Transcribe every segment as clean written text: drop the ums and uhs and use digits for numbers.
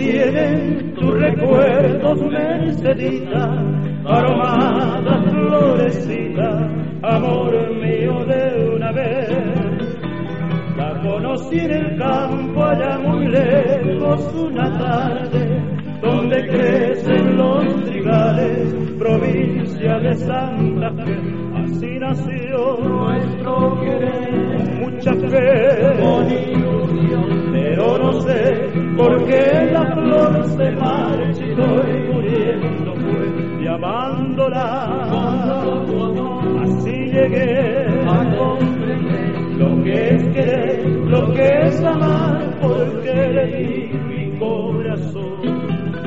tienen tus recuerdos, Mercedita, aromada florecita, amor mío de una vez. La conocí en el campo allá muy lejos una tarde, donde crecen los trigales, provincia de Santa Fe. Así nació nuestro querer, mucha fe, con ilusión, pero no sé por qué la flor se marchitó y muriendo fue, y amándola, así llegué a comprender lo que es querer, lo que es amar, porque le di mi corazón.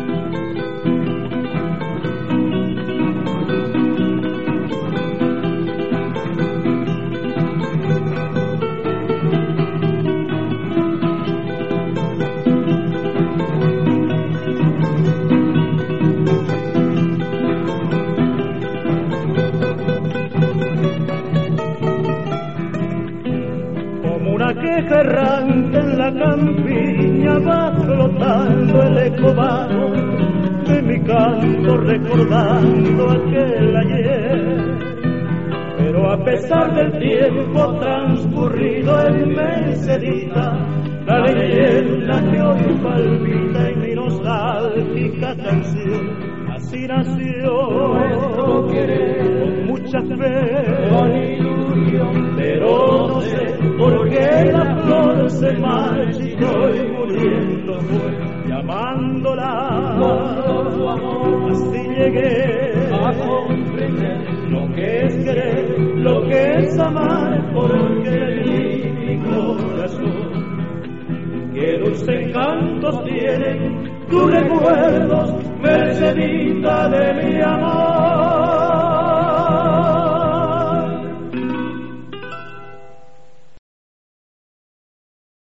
Una queja errante en la campiña va flotando el eco vago de mi canto recordando aquel ayer. Pero a pesar del tiempo transcurrido en Mercedita, la leyenda que hoy palpita en mi nostálgica canción, así nació nuestro querer, con mucha fe, con ilusión, pero no sé por qué la flor se marchitó y muriendo fue, llamándola, así llegué a comprender lo que es querer, lo que es amar, porque le di mi corazón. Qué dulce encantos tienen tus recuerdos,